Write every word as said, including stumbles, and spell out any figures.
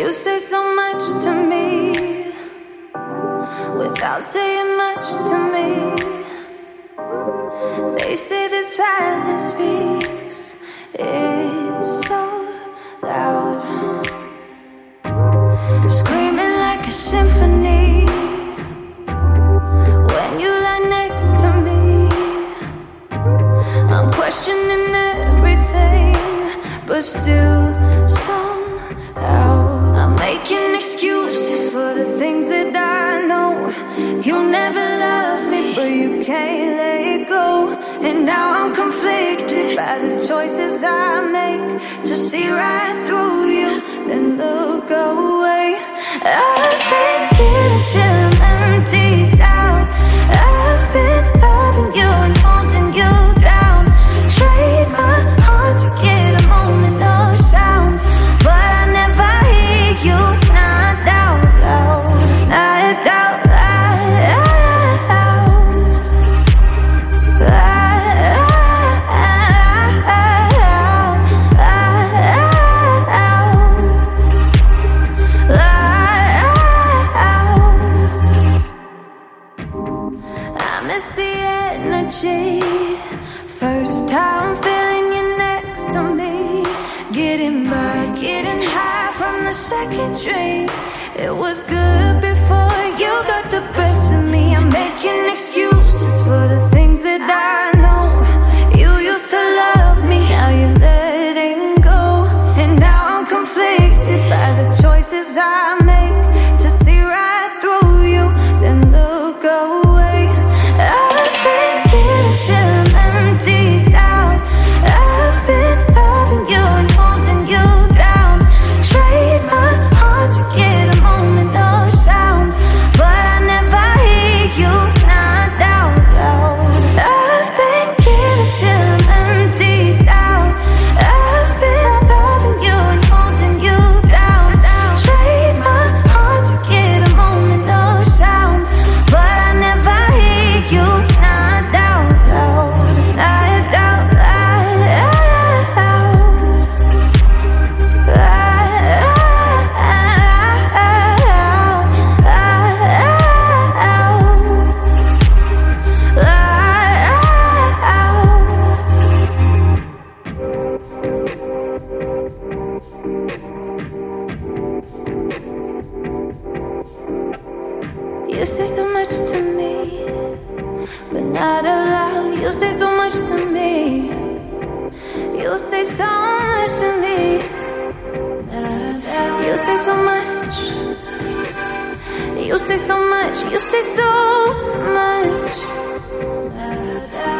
You say so much to me without saying much to me. They say that silence speaks, it's so loud, screaming like a symphony. When you lie next to me, I'm questioning everything, but still somehow I'm making excuses for the things that I know. You never loved me, but you can't let go. And now I'm conflicted by the choices I make to see right through you, then look away. I've been getting till I'm emptied out. I've been loving you and holding you down. Trade my heart to get a moment of sound, but I never hear you, not out loud, not out loud. First time feeling you next to me, getting by, getting high from the second drink. It was good before you got the best of me. I'm making excuses for the things that I know. You used to love me, now you're letting go. And now I'm conflicted by the choices I make to see right through you, then look away. I've been getting till I'm emptied out. I've been loving you and holding you down. Trade my heart to get a moment of sound, but I never hear you, not out loud. I've been getting till I'm emptied out. I've been loving you and holding you down. Trade my heart to get a moment of sound, but I never hear you, not out loud, not out loud. You say so much to me, but not out loud. You say so much to me. You say so much to me. You say so much. You say so much. You say so much.